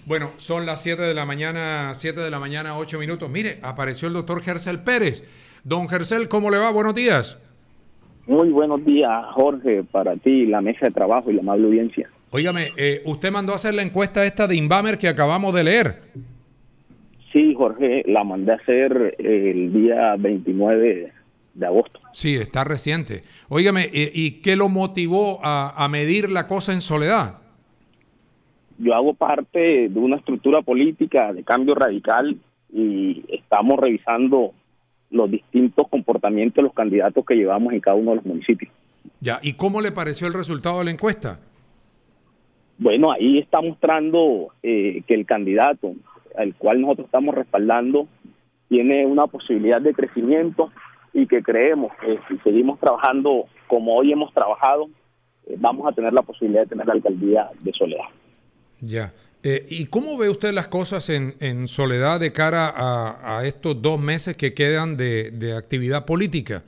Bueno, son las 7 de la mañana, 8 minutos. Mire, apareció el doctor Gersel Pérez. Don Gersel, ¿cómo le va? Buenos días. Muy buenos días, Jorge, para ti, la mesa de trabajo y la amable audiencia. Óigame, usted mandó a hacer la encuesta esta de Inbamer que acabamos de leer. Sí, Jorge, la mandé a hacer el día 29 de agosto. Sí, está reciente. Óigame, ¿y qué lo motivó a medir la cosa en Soledad? Yo hago parte de una estructura política de cambio radical y estamos revisando los distintos comportamientos de los candidatos que llevamos en cada uno de los municipios. Ya, ¿y cómo le pareció el resultado de la encuesta? Bueno, ahí está mostrando que el candidato al cual nosotros estamos respaldando tiene una posibilidad de crecimiento y que creemos que si seguimos trabajando como hoy hemos trabajado, vamos a tener la posibilidad de tener la alcaldía de Soledad. Ya. ¿Y cómo ve usted las cosas en Soledad de cara a estos 2 meses que quedan de actividad política?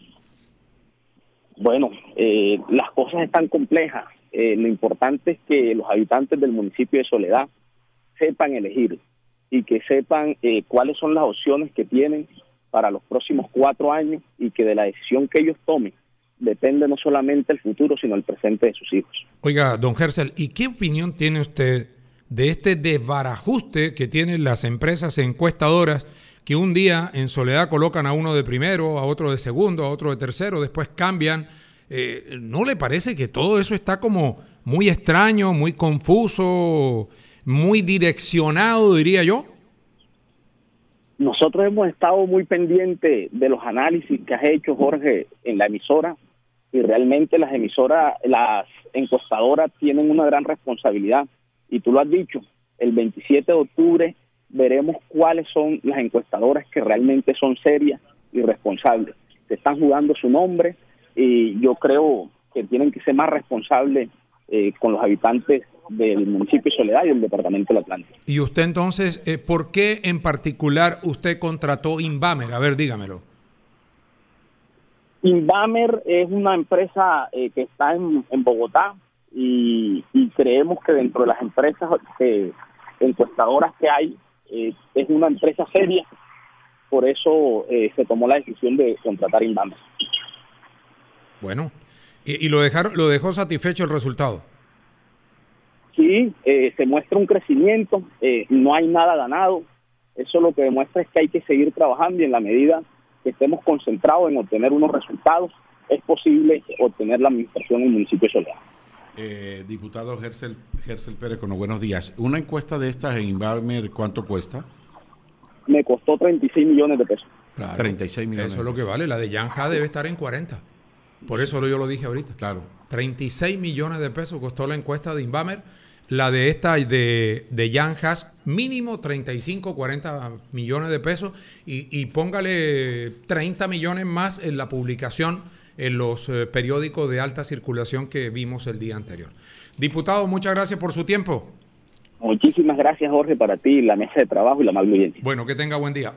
Bueno, las cosas están complejas. Lo importante es que los habitantes del municipio de Soledad sepan elegir y que sepan cuáles son las opciones que tienen para los próximos 4 años y que de la decisión que ellos tomen depende no solamente el futuro, sino el presente de sus hijos. Oiga, don Gersel, ¿y qué opinión tiene usted de este desbarajuste que tienen las empresas encuestadoras que un día en Soledad colocan a uno de primero, a otro de segundo, a otro de tercero, después cambian? ¿No le parece que todo eso está como muy extraño, muy confuso, muy direccionado, diría yo? Nosotros hemos estado muy pendientes de los análisis que has hecho, Jorge, en la emisora, y realmente las encuestadoras tienen una gran responsabilidad. Y tú lo has dicho, el 27 de octubre veremos cuáles son las encuestadoras que realmente son serias y responsables. Se están jugando su nombre y yo creo que tienen que ser más responsables con los habitantes del municipio de Soledad y del departamento del Atlántico. Y usted entonces, ¿por qué en particular usted contrató Inbamer? A ver, dígamelo. Inbamer es una empresa que está en Bogotá y creemos que dentro de las empresas encuestadoras que hay, es una empresa seria, por eso se tomó la decisión de contratar Inbamer. Bueno, ¿y lo dejó satisfecho el resultado? Sí, se muestra un crecimiento, no hay nada ganado. Eso lo que demuestra es que hay que seguir trabajando y en la medida que estemos concentrados en obtener unos resultados, es posible obtener la administración en el municipio de Soledad. Diputado Gersel Pérez, buenos días. Una encuesta de estas en Inbamer, ¿cuánto cuesta? Me costó 36 millones de pesos. Claro, 36 millones. Eso es lo que vale. La de Yanja debe estar en 40. Por eso yo lo dije ahorita. Claro. 36 millones de pesos costó la encuesta de Inbamer. La de esta de Yanjas, mínimo 35, 40 millones de pesos. Y póngale 30 millones más en la publicación en los periódicos de alta circulación que vimos el día anterior. Diputado, muchas gracias por su tiempo. Muchísimas gracias, Jorge, para ti, la mesa de trabajo y la amable audiencia. Bueno, que tenga buen día.